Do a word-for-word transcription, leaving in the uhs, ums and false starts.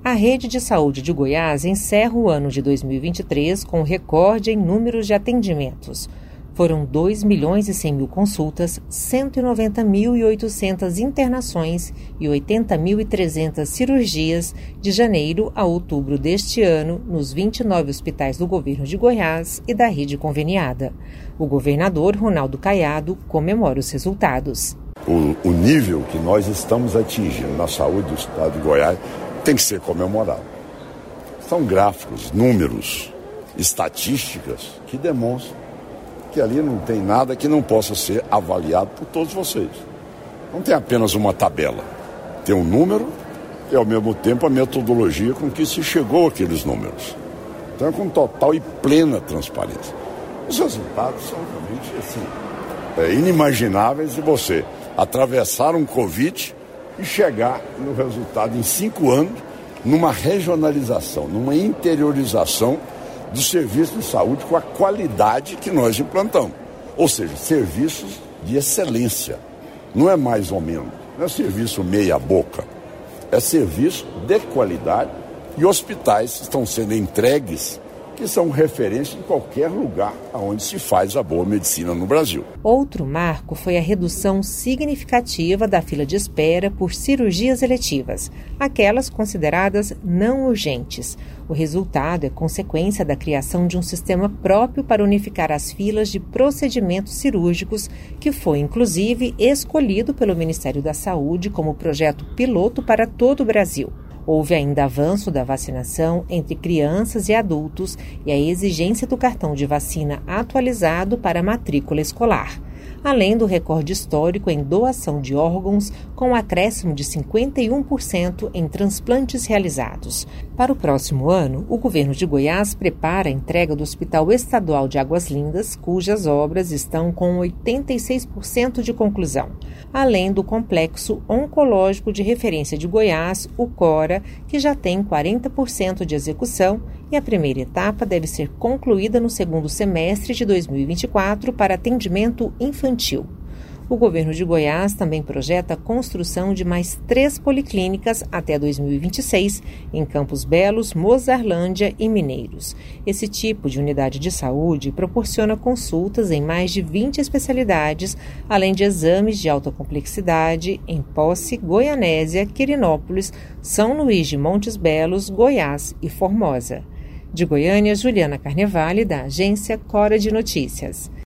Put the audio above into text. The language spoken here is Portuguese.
A Rede de Saúde de Goiás encerra o ano de dois mil e vinte e três com recorde em números de atendimentos. Foram dois milhões e cem mil consultas, cento e noventa mil e oitocentas internações e oitenta mil e trezentas cirurgias de janeiro a outubro deste ano nos vinte e nove hospitais do governo de Goiás e da rede conveniada. O governador Ronaldo Caiado comemora os resultados. O, o nível que nós estamos atingindo na saúde do estado de Goiás tem que ser comemorado. São gráficos, números, estatísticas que demonstram que ali não tem nada que não possa ser avaliado por todos vocês. Não tem apenas uma tabela. Tem um número e, ao mesmo tempo, a metodologia com que se chegou àqueles números. Então, é com total e plena transparência. Os resultados são realmente assim, é, inimagináveis de você atravessar um Covid e chegar no resultado em cinco anos numa regionalização, numa interiorização do serviço de saúde com a qualidade que nós implantamos. Ou seja, serviços de excelência. Não é mais ou menos, não é serviço meia boca, é serviço de qualidade e hospitais estão sendo entregues que são referência em qualquer lugar onde se faz a boa medicina no Brasil. Outro marco foi a redução significativa da fila de espera por cirurgias eletivas, aquelas consideradas não urgentes. O resultado é consequência da criação de um sistema próprio para unificar as filas de procedimentos cirúrgicos, que foi, inclusive, escolhido pelo Ministério da Saúde como projeto piloto para todo o Brasil. Houve ainda avanço da vacinação entre crianças e adultos e a exigência do cartão de vacina atualizado para a matrícula escolar, além do recorde histórico em doação de órgãos, com um acréscimo de cinquenta e um por cento em transplantes realizados. Para o próximo ano, o governo de Goiás prepara a entrega do Hospital Estadual de Águas Lindas, cujas obras estão com oitenta e seis por cento de conclusão, além do Complexo Oncológico de Referência de Goiás, o CORA, que já tem quarenta por cento de execução, e a primeira etapa deve ser concluída no segundo semestre de dois mil e vinte e quatro para atendimento infantil. O governo de Goiás também projeta a construção de mais três policlínicas até dois mil e vinte e seis, em Campos Belos, Mozarlândia e Mineiros. Esse tipo de unidade de saúde proporciona consultas em mais de vinte especialidades, além de exames de alta complexidade em Posse, Goianésia, Quirinópolis, São Luís de Montes Belos, Goiás e Formosa. De Goiânia, Juliana Carnevale, da agência Cora de Notícias.